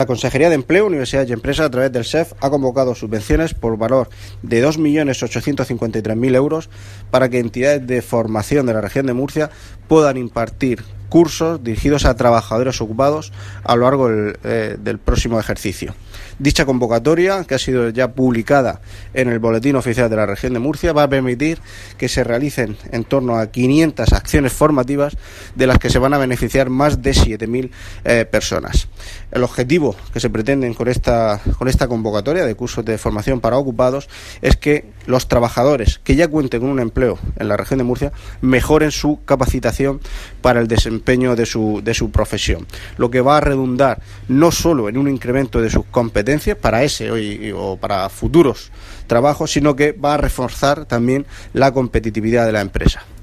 La Consejería de Empleo, Universidades y Empresas, a través del SEF, ha convocado subvenciones por valor de 2.853.000 euros para que entidades de formación de la región de Murcia puedan impartir cursos dirigidos a trabajadores ocupados a lo largo del próximo ejercicio. Dicha convocatoria, que ha sido ya publicada en el Boletín Oficial de la Región de Murcia, va a permitir que se realicen en torno a 500 acciones formativas de las que se van a beneficiar más de 7.000 personas. El objetivo que se pretende con esta convocatoria de cursos de formación para ocupados es que los trabajadores que ya cuenten con un empleo en la Región de Murcia mejoren su capacitación para el desempeño de su profesión, lo que va a redundar no solo en un incremento de sus competencias para ese o para futuros trabajos, sino que va a reforzar también la competitividad de la empresa.